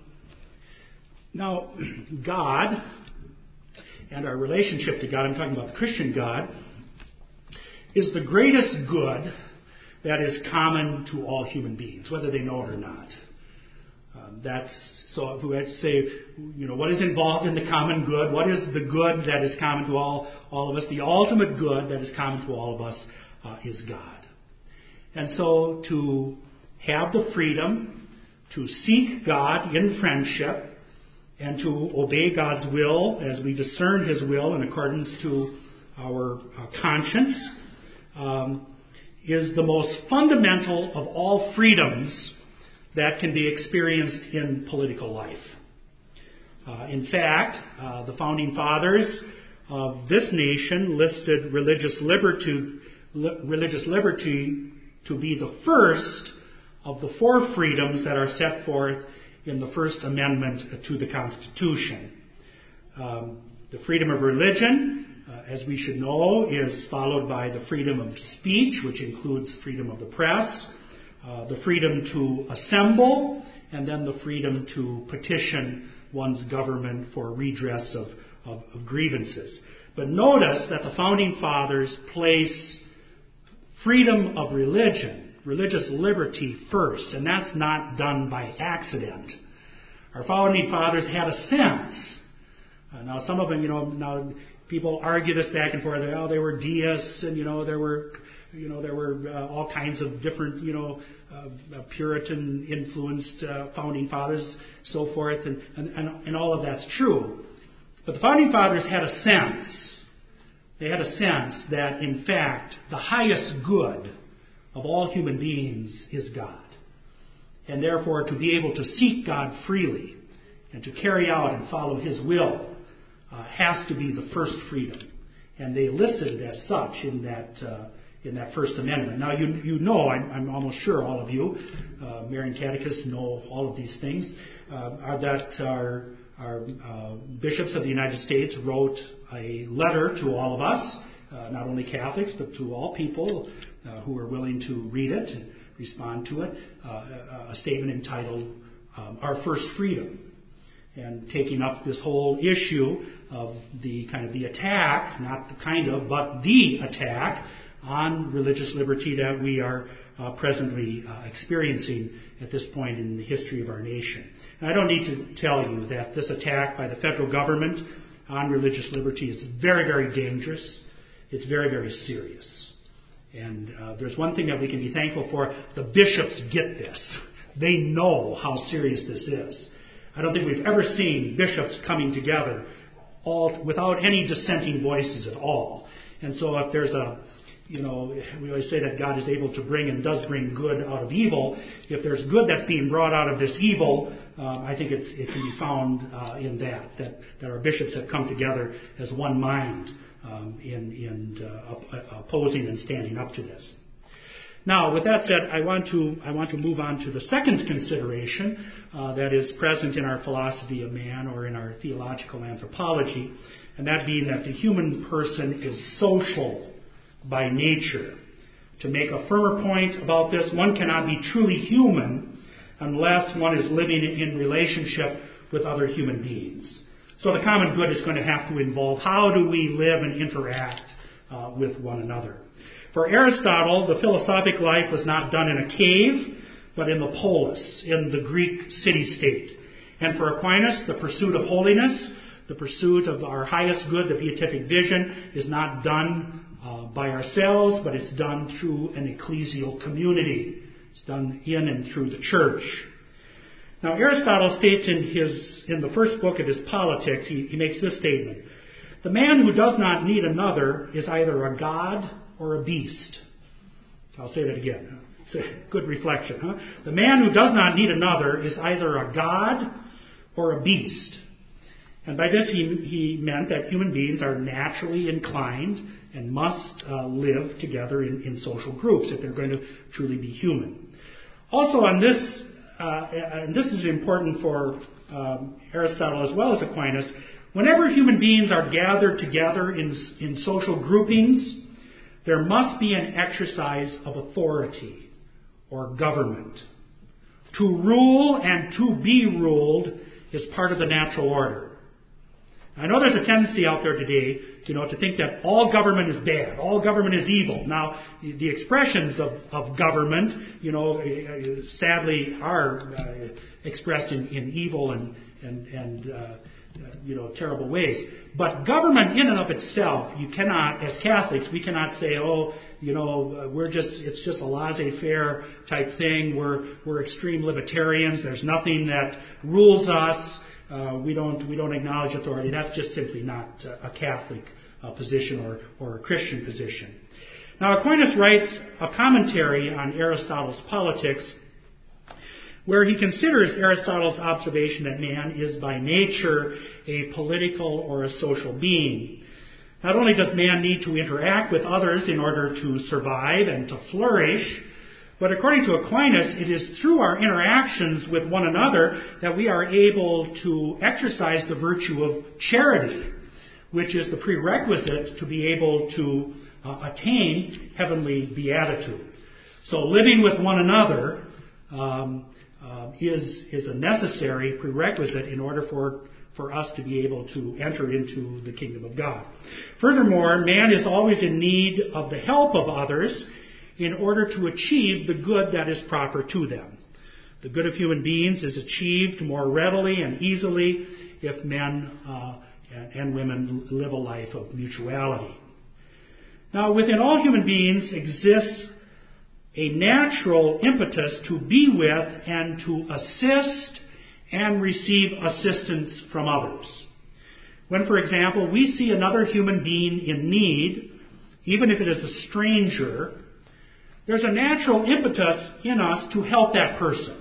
Speaker 1: now, God and our relationship to God, I'm talking about the Christian God, is the greatest good that is common to all human beings, whether they know it or not. Um, that's so. If we had to say, you know, what is involved in the common good? What is the good that is common to all all of us? The ultimate good that is common to all of us uh, is God. And so, to have the freedom to seek God in friendship and to obey God's will as we discern His will in accordance to our uh, conscience um, is the most fundamental of all freedoms that can be experienced in political life. Uh, in fact, uh, the founding fathers of this nation listed religious liberty, li- religious liberty to be the first of the four freedoms that are set forth in the First Amendment to the Constitution. Um, the freedom of religion, uh, as we should know, is followed by the freedom of speech, which includes freedom of the press, uh, the freedom to assemble, and then the freedom to petition one's government for redress of, of, of grievances. But notice that the Founding Fathers place freedom of religion, religious liberty first, and that's not done by accident. Our Founding Fathers had a sense. Uh, now, some of them, you know, now people argue this back and forth. Oh, they were deists, and you know, there were, you know, there were uh, all kinds of different, you know, uh, Puritan-influenced uh, Founding Fathers, so forth, and, and and and all of that's true. But the Founding Fathers had a sense. They had a sense that, in fact, the highest good of all human beings is God. And therefore, to be able to seek God freely and to carry out and follow His will uh, has to be the first freedom. And they listed it as such in that uh, in that First Amendment. Now, you you know, I'm, I'm almost sure all of you, uh, Marian catechists, know all of these things, uh, are that our, our uh, bishops of the United States wrote a letter to all of us, uh, not only Catholics, but to all people uh, who are willing to read it and respond to it, uh, a, a statement entitled um, Our First Freedom, and taking up this whole issue of the kind of the attack, not the kind of, but the attack on religious liberty that we are uh, presently uh, experiencing at this point in the history of our nation. And I don't need to tell you that this attack by the federal government on religious liberty is very, very dangerous. It's very, very serious. And uh, there's one thing that we can be thankful for. The bishops get this. They know how serious this is. I don't think we've ever seen bishops coming together all without any dissenting voices at all. And so if there's a, you know, we always say that God is able to bring and does bring good out of evil. If there's good that's being brought out of this evil, um, I think it's, it can be found uh, in that, that, that our bishops have come together as one mind um, in, in uh, opposing and standing up to this. Now, with that said, I want to I want to move on to the second consideration uh, that is present in our philosophy of man or in our theological anthropology, and that being that the human person is social by nature. To make a firmer point about this, one cannot be truly human unless one is living in relationship with other human beings. So the common good is going to have to involve how do we live and interact uh, with one another. For Aristotle, the philosophic life was not done in a cave, but in the polis, in the Greek city-state. And for Aquinas, the pursuit of holiness, the pursuit of our highest good, the beatific vision, is not done uh, by ourselves, but it's done through an ecclesial community. It's done in and through the church. Now, Aristotle states in his in the first book of his Politics, he, he makes this statement: the man who does not need another is either a god or a beast. I'll say that again. It's a good reflection. Huh? The man who does not need another is either a god or a beast. And by this he, he meant that human beings are naturally inclined and must uh, live together in, in social groups if they're going to truly be human. Also on this, uh, and this is important for um, Aristotle as well as Aquinas, whenever human beings are gathered together in, in social groupings, there must be an exercise of authority or government. To rule and to be ruled is part of the natural order. I know there's a tendency out there today, you know, to think that all government is bad, all government is evil. Now, the expressions of, of government, you know, sadly are uh, expressed in, in evil and and and uh, Uh, you know, terrible ways. But government in and of itself, you cannot, as Catholics, we cannot say, oh, you know, we're just, it's just a laissez-faire type thing. We're, we're extreme libertarians. There's nothing that rules us. Uh, we don't, we don't acknowledge authority. That's just simply not uh, a Catholic uh, position or, or a Christian position. Now, Aquinas writes a commentary on Aristotle's Politics, where he considers Aristotle's observation that man is by nature a political or a social being. Not only does man need to interact with others in order to survive and to flourish, but according to Aquinas, it is through our interactions with one another that we are able to exercise the virtue of charity, which is the prerequisite to be able to uh, attain heavenly beatitude. So living with one another um, uh, is, is a necessary prerequisite in order for for us to be able to enter into the kingdom of God. Furthermore, man is always in need of the help of others in order to achieve the good that is proper to them. The good of human beings is achieved more readily and easily if men uh, and, and women live a life of mutuality. Now, within all human beings exists a natural impetus to be with and to assist and receive assistance from others. When, for example, we see another human being in need, even if it is a stranger, there's a natural impetus in us to help that person.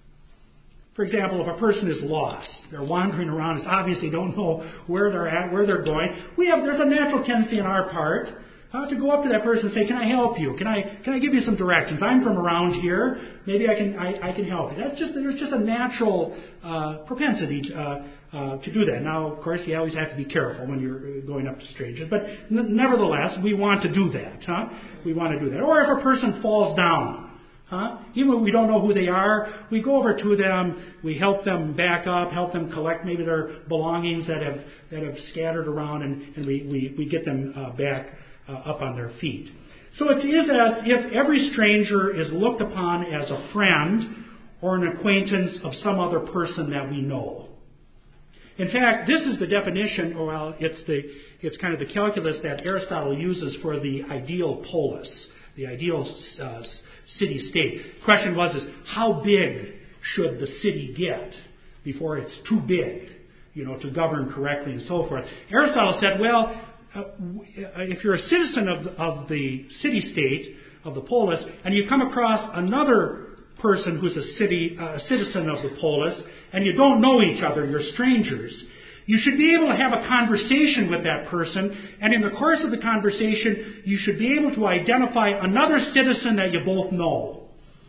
Speaker 1: For example, if a person is lost, they're wandering around, obviously don't know where they're at, where they're going, we have there's a natural tendency on our part Uh, to go up to that person and say, "Can I help you? Can I can I give you some directions? I'm from around here. Maybe I can I, I can help you." That's just there's just a natural uh, propensity to, uh, uh, to do that. Now, of course, you always have to be careful when you're going up to strangers, but n- nevertheless, we want to do that. Huh? We want to do that. Or if a person falls down. Huh? Even when we don't know who they are, we go over to them, we help them back up, help them collect maybe their belongings that have that have scattered around, and, and we, we, we get them uh, back uh, up on their feet. So it is as if every stranger is looked upon as a friend or an acquaintance of some other person that we know. In fact, this is the definition, or well, it's the it's kind of the calculus that Aristotle uses for the ideal polis, the ideal uh, city-state. The question was, is how big should the city get before it's too big, you know, to govern correctly and so forth? Aristotle said, well, uh, if you're a citizen of the, of the city-state, of the polis, and you come across another person who's a city, uh, citizen of the polis, and you don't know each other, you're strangers, you should be able to have a conversation with that person, and in the course of the conversation, you should be able to identify another citizen that you both know.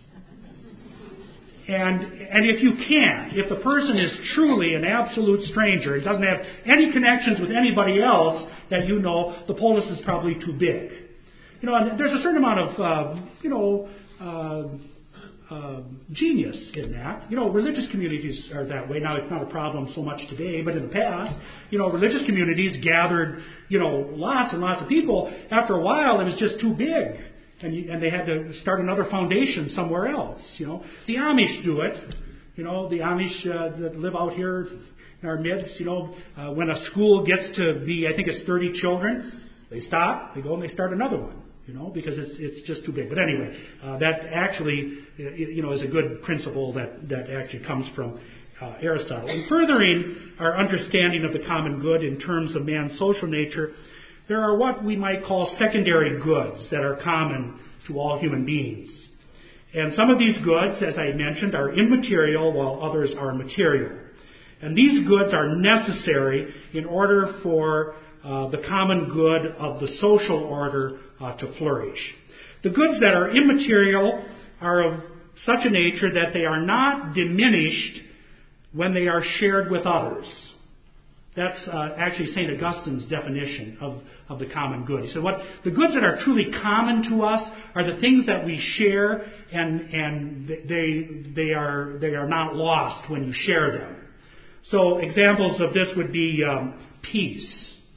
Speaker 1: And and if you can't, if the person is truly an absolute stranger, it doesn't have any connections with anybody else that you know, the polis is probably too big. You know, and there's a certain amount of, uh, you know, uh, Uh, genius in that. You know, religious communities are that way. Now, it's not a problem so much today, but in the past, you know, religious communities gathered, you know, lots and lots of people. After a while, it was just too big, and you, and they had to start another foundation somewhere else. You know, the Amish do it. You know, the Amish uh, that live out here in our midst. You know, uh, when a school gets to be, I think it's thirty children, they stop, they go, and they start another one. You know, because it's it's just too big. But anyway, uh, that actually, you know, is a good principle that, that actually comes from uh, Aristotle. In furthering our understanding of the common good in terms of man's social nature, there are what we might call secondary goods that are common to all human beings. And some of these goods, as I mentioned, are immaterial while others are material. And these goods are necessary in order for Uh, the common good of the social order uh, to flourish. The goods that are immaterial are of such a nature that they are not diminished when they are shared with others. That's uh, actually Saint Augustine's definition of, of the common good. He said, "What the goods that are truly common to us are the things that we share, and and they they are they are not lost when you share them." So examples of this would be um, peace,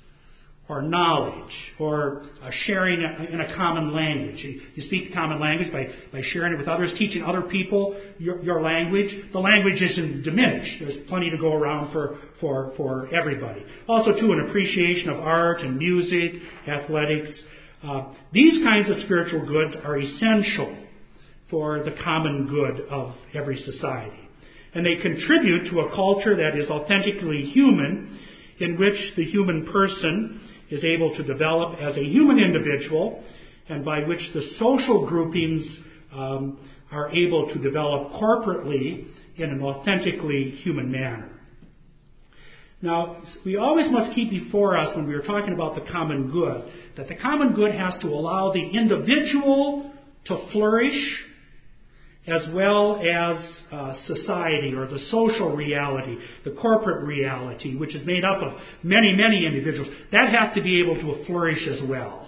Speaker 1: or knowledge, or uh, sharing in a common language. You speak the common language by, by sharing it with others, teaching other people your, your language. The language isn't diminished. There's plenty to go around for, for, for everybody. Also, too, an appreciation of art and music, athletics. Uh, these kinds of spiritual goods are essential for the common good of every society. And they contribute to a culture that is authentically human, in which the human person is able to develop as a human individual, and by which the social groupings um, are able to develop corporately in an authentically human manner. Now, we always must keep before us when we are talking about the common good, that the common good has to allow the individual to flourish as well as uh, society or the social reality, the corporate reality, which is made up of many, many individuals. That has to be able to flourish as well.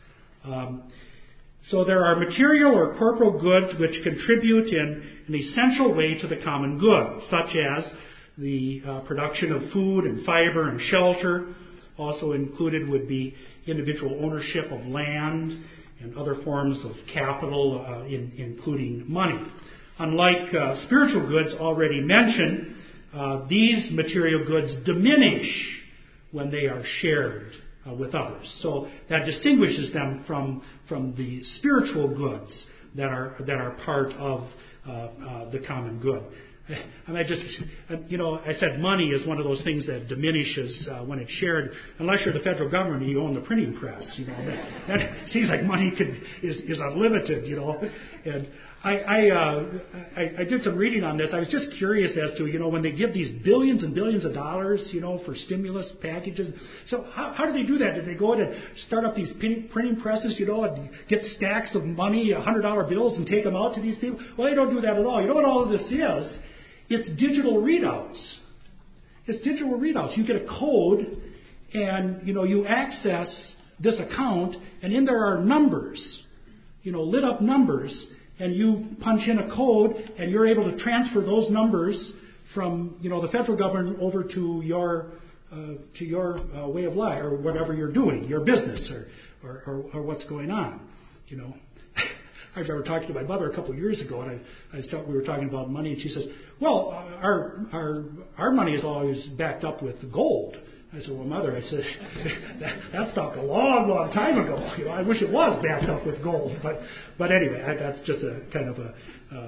Speaker 1: Um, so there are material or corporal goods which contribute in an essential way to the common good, such as the uh, production of food and fiber and shelter. Also included would be individual ownership of land and other forms of capital, uh, in, including money. Unlike uh, spiritual goods already mentioned, uh, these material goods diminish when they are shared uh, with others. So that distinguishes them from from the spiritual goods that are that are part of uh, uh, the common good. I mean, I just, you know, I said money is one of those things that diminishes uh, when it's shared. Unless you're the federal government and you own the printing press, you know, that, that seems like money could, is, is unlimited, you know. And I, I, uh, I, I did some reading on this. I was just curious as to, you know, when they give these billions and billions of dollars, you know, for stimulus packages. So how, how do they do that? Did they go in and start up these printing presses, you know, and get stacks of money, one hundred dollar bills, and take them out to these people? Well, they don't do that at all. You know what all of this is? It's digital readouts. It's digital readouts. You get a code, and you know you access this account, and in there are numbers, you know, lit up numbers, and you punch in a code, and you're able to transfer those numbers from you know the federal government over to your uh, to your uh, way of life or whatever you're doing, your business or or, or, or what's going on, you know. I remember talking to my mother a couple of years ago, and I, I start, we were talking about money, and she says, "Well, our our our money is always backed up with gold." I said, "Well, Mother," I said, that, that stopped a long, long time ago. You know, I wish it was backed up with gold, but but anyway, I, that's just a kind of a,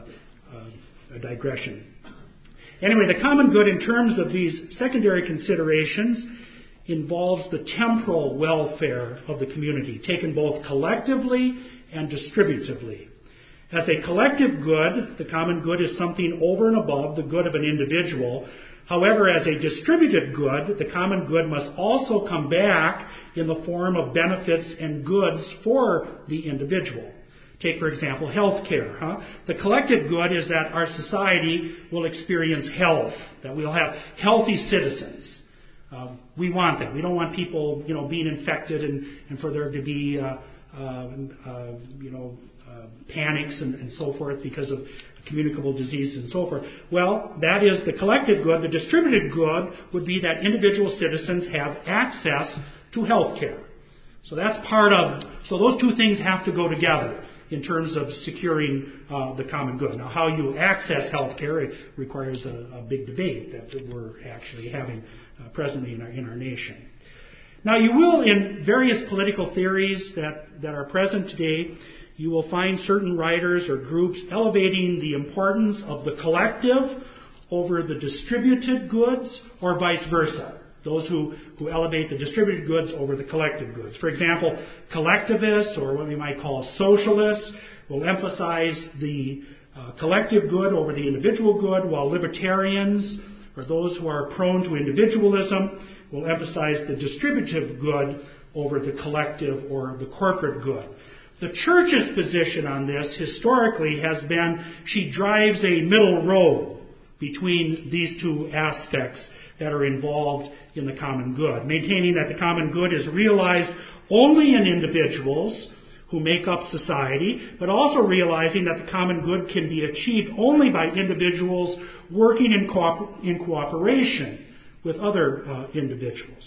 Speaker 1: a, a digression. Anyway, the common good in terms of these secondary considerations involves the temporal welfare of the community, taken both collectively and distributively. As a collective good, the common good is something over and above the good of an individual. However, as a distributed good, the common good must also come back in the form of benefits and goods for the individual. Take, for example, health care. Huh? The collective good is that our society will experience health, that we'll have healthy citizens. Uh, we want that. We don't want people, you know, being infected and, and for there to be uh, Uh, uh, you know, uh, panics and, and so forth because of communicable diseases and so forth. Well, that is the collective good. The distributed good would be that individual citizens have access to health care. So that's part of, so those two things have to go together in terms of securing uh, the common good. Now, how you access health care, it requires a, a big debate that we're actually having uh, presently in our, in our nation. Now, you will, in various political theories that, that are present today, you will find certain writers or groups elevating the importance of the collective over the distributed goods, or vice versa. Those who, who elevate the distributed goods over the collective goods. For example, collectivists, or what we might call socialists, will emphasize the uh, collective good over the individual good, while libertarians, or those who are prone to individualism, will emphasize the distributive good over the collective or the corporate good. The church's position on this historically has been she drives a middle road between these two aspects that are involved in the common good, maintaining that the common good is realized only in individuals who make up society, but also realizing that the common good can be achieved only by individuals working in, co- in cooperation with other uh, individuals.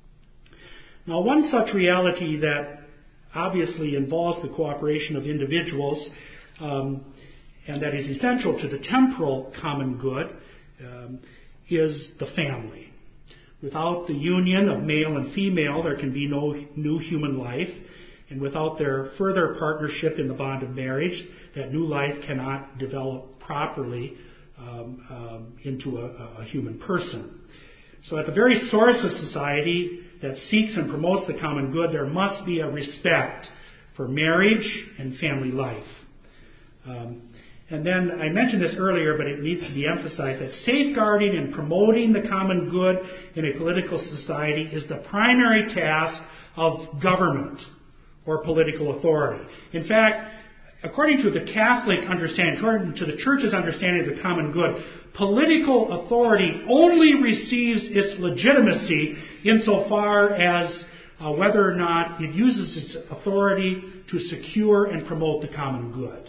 Speaker 1: Now, one such reality that obviously involves the cooperation of individuals um, and that is essential to the temporal common good um, is the family. Without the union of male and female, there can be no new human life, and without their further partnership in the bond of marriage, that new life cannot develop properly um, um, into a, a human person. So at the very source of society that seeks and promotes the common good, there must be a respect for marriage and family life. Um, And then I mentioned this earlier, but it needs to be emphasized that safeguarding and promoting the common good in a political society is the primary task of government or political authority. In fact, according to the Catholic understanding, according to the Church's understanding of the common good, political authority only receives its legitimacy insofar as uh, whether or not it uses its authority to secure and promote the common good.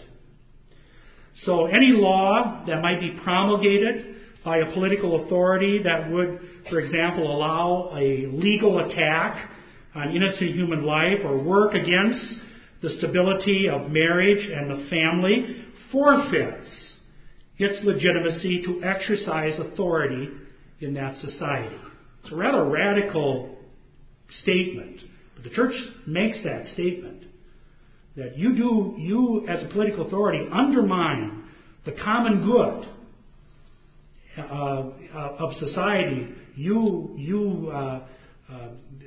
Speaker 1: So any law that might be promulgated by a political authority that would, for example, allow a legal attack on innocent human life or work against the stability of marriage and the family forfeits its legitimacy to exercise authority in that society. It's a rather radical statement, but the Church makes that statement. That you do, you as a political authority undermine the common good uh, of society. You, you, uh, uh,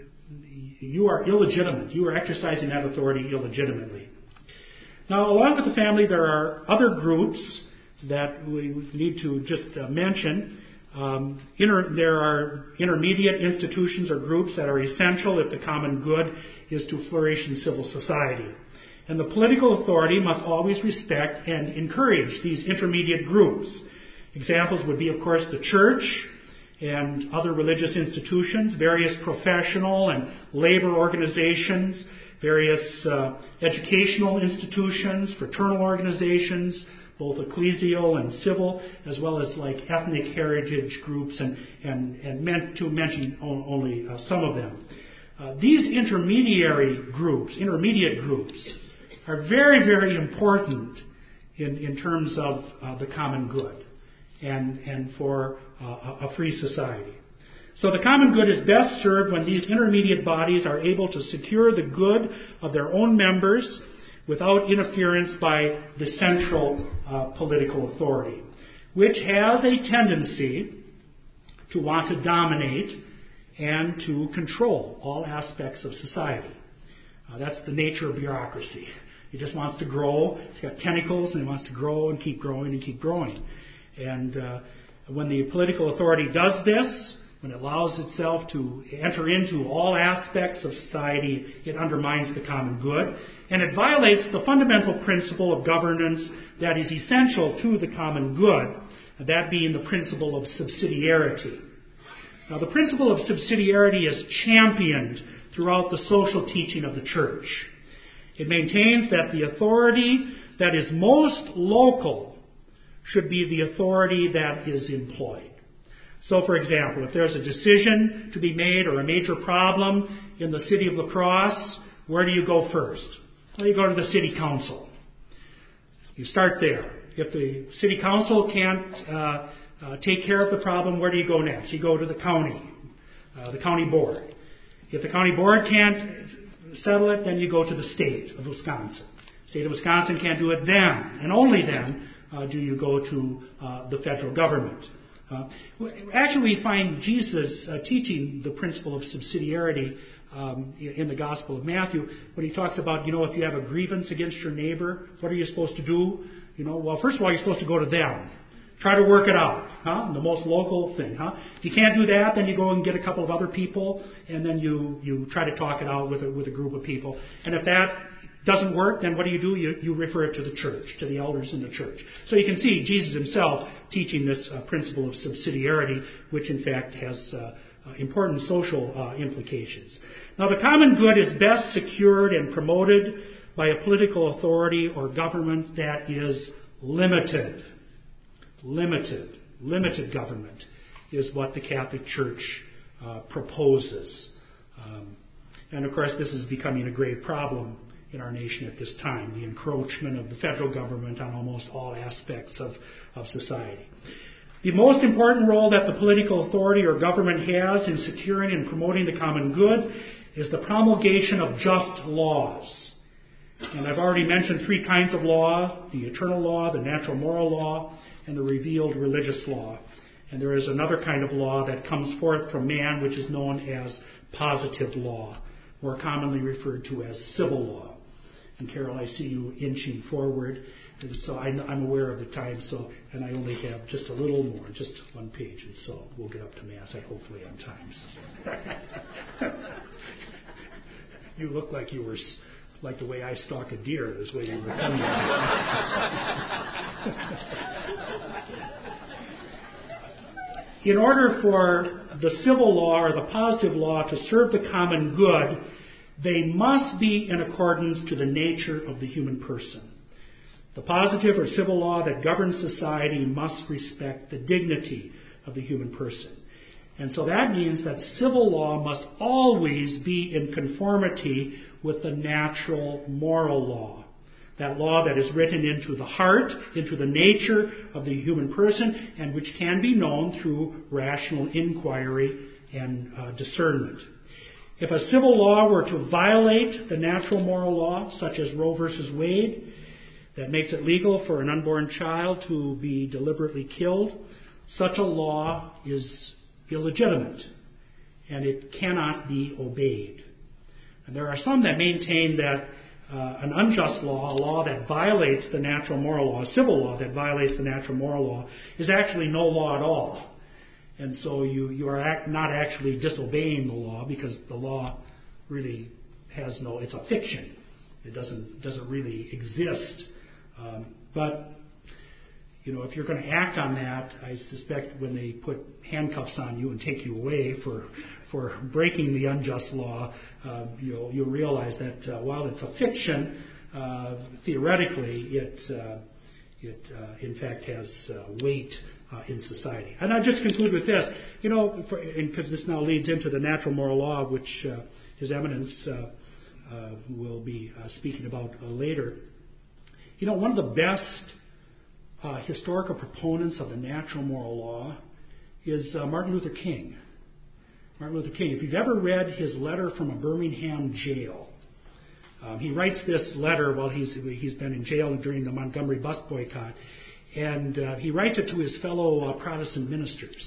Speaker 1: you are illegitimate. You are exercising that authority illegitimately. Now, along with the family, there are other groups that we need to just uh, mention. Um, inter, there are intermediate institutions or groups that are essential if the common good is to flourish in civil society. And the political authority must always respect and encourage these intermediate groups. Examples would be, of course, the church and other religious institutions, various professional and labor organizations, various uh, educational institutions, fraternal organizations, both ecclesial and civil, as well as like ethnic heritage groups, and, and, and meant to mention only uh, some of them. Uh, these intermediary groups, intermediate groups, are very, very important in, in terms of uh, the common good and, and for uh, a free society. So the common good is best served when these intermediate bodies are able to secure the good of their own members without interference by the central uh, political authority, which has a tendency to want to dominate and to control all aspects of society. Uh, that's the nature of bureaucracy. It just wants to grow. It's got tentacles, and it wants to grow and keep growing and keep growing. And uh, when the political authority does this, when it allows itself to enter into all aspects of society, it undermines the common good. And it violates the fundamental principle of governance that is essential to the common good, that being the principle of subsidiarity. Now, the principle of subsidiarity is championed throughout the social teaching of the Church. It maintains that the authority that is most local should be the authority that is employed. So, for example, if there's a decision to be made or a major problem in the city of La Crosse, where do you go first? Well, you go to the city council. You start there. If the city council can't uh, uh, take care of the problem, where do you go next? You go to the county, uh, the county board. If the county board can't settle it, then you go to the state of Wisconsin. The state of Wisconsin can't do it then, and only then uh, do you go to uh, the federal government. Uh, actually, we find Jesus uh, teaching the principle of subsidiarity um, in the Gospel of Matthew when he talks about, you know, if you have a grievance against your neighbor, what are you supposed to do? You know, well, first of all, you're supposed to go to them. Try to work it out, huh? The most local thing, huh? If you can't do that, then you go and get a couple of other people, and then you, you try to talk it out with a, with a group of people. And if that doesn't work, then what do you do? You, you refer it to the church, to the elders in the church. So you can see Jesus himself teaching this uh, principle of subsidiarity, which in fact has uh, uh, important social uh, implications. Now, the common good is best secured and promoted by a political authority or government that is limited. Limited. Limited government is what the Catholic Church uh, proposes. Um, and of course, this is becoming a grave problem in our nation at this time, the encroachment of the federal government on almost all aspects of, of society. The most important role that the political authority or government has in securing and promoting the common good is the promulgation of just laws. And I've already mentioned three kinds of law: the eternal law, the natural moral law, and the revealed religious law. And there is another kind of law that comes forth from man, which is known as positive law, more commonly referred to as civil law. And Carol, I see you inching forward. And so I'm, I'm aware of the time, so and I only have just a little more, just one page, and so we'll get up to Mass, I hopefully on time. So. You look like you were, like the way I stalk a deer, is the way you were coming. In order for the civil law or the positive law to serve the common good, they must be in accordance to the nature of the human person. The positive or civil law that governs society must respect the dignity of the human person. And so that means that civil law must always be in conformity with the natural moral law. That law that is written into the heart, into the nature of the human person, and which can be known through rational inquiry and uh, discernment. If a civil law were to violate the natural moral law, such as Roe versus Wade, that makes it legal for an unborn child to be deliberately killed, such a law is illegitimate, and it cannot be obeyed. And there are some that maintain that uh, an unjust law, a law that violates the natural moral law, a civil law that violates the natural moral law, is actually no law at all. And so you, you are act, not actually disobeying the law, because the law really has no, it's a fiction. It doesn't doesn't really exist. Um, but, you know, if you're going to act on that, I suspect when they put handcuffs on you and take you away for for breaking the unjust law, uh, you'll, you'll realize that uh, while it's a fiction, uh, theoretically it, uh, it uh, in fact has uh, weight uh, in society. And I'll just conclude with this, you know, because this now leads into the natural moral law, which uh, His Eminence uh, uh, will be uh, speaking about uh, later. You know, one of the best uh, historical proponents of the natural moral law is uh, Martin Luther King. Martin Luther King. If you've ever read his letter from a Birmingham jail, um, he writes this letter while he's he's been in jail during the Montgomery bus boycott, and uh, he writes it to his fellow uh, Protestant ministers.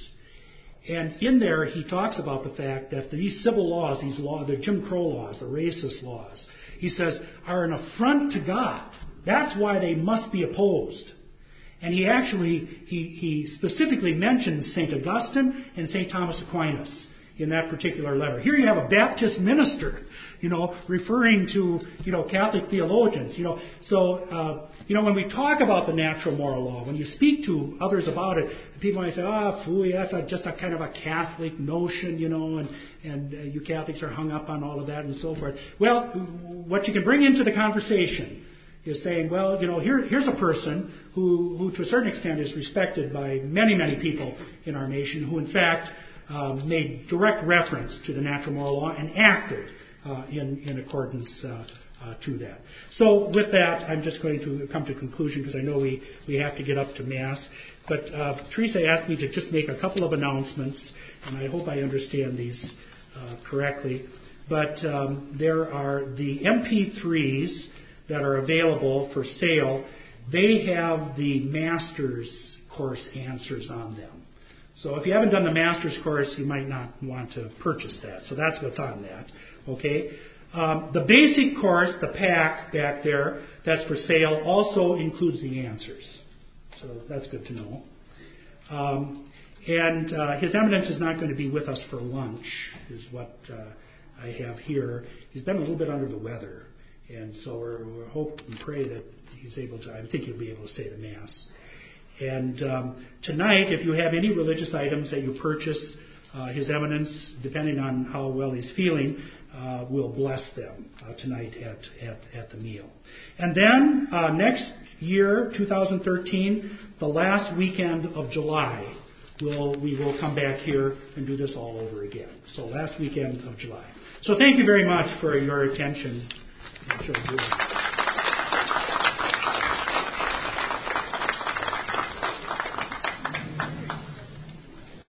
Speaker 1: And in there, he talks about the fact that these civil laws, these laws, the Jim Crow laws, the racist laws, he says, are an affront to God. That's why they must be opposed. And he actually, he, he specifically mentions Saint Augustine and Saint Thomas Aquinas in that particular letter. Here you have a Baptist minister, you know, referring to, you know, Catholic theologians, you know. So, uh, you know, when we talk about the natural moral law, when you speak to others about it, people might say, ah, phooey, that's a, just a kind of a Catholic notion, you know, and, and uh, you Catholics are hung up on all of that and so forth. Well, what you can bring into the conversation is saying, well, you know, here, here's a person who, who to a certain extent is respected by many, many people in our nation, who in fact um, made direct reference to the natural moral law and acted uh, in, in accordance uh, uh, to that. So with that, I'm just going to come to conclusion because I know we, we have to get up to Mass. But uh, Teresa asked me to just make a couple of announcements, and I hope I understand these uh, correctly. But um, there are the M P threes that are available for sale. They have the master's course answers on them. So if you haven't done the master's course, you might not want to purchase that. So that's what's on that. Okay. Um, the basic course, the pack back there, that's for sale, also includes the answers. So that's good to know. Um, and uh, His Eminence is not going to be with us for lunch, is what uh, I have here. He's been a little bit under the weather. And so we're, we hope and pray that he's able to, I think he'll be able to say the Mass. And um, tonight, if you have any religious items that you purchase, uh, His Eminence, depending on how well he's feeling, uh, will bless them uh, tonight at, at, at the meal. And then uh, next year, two thousand thirteen, the last weekend of July, we'll, we will come back here and do this all over again. So last weekend of July. So thank you very much for your attention. Sure.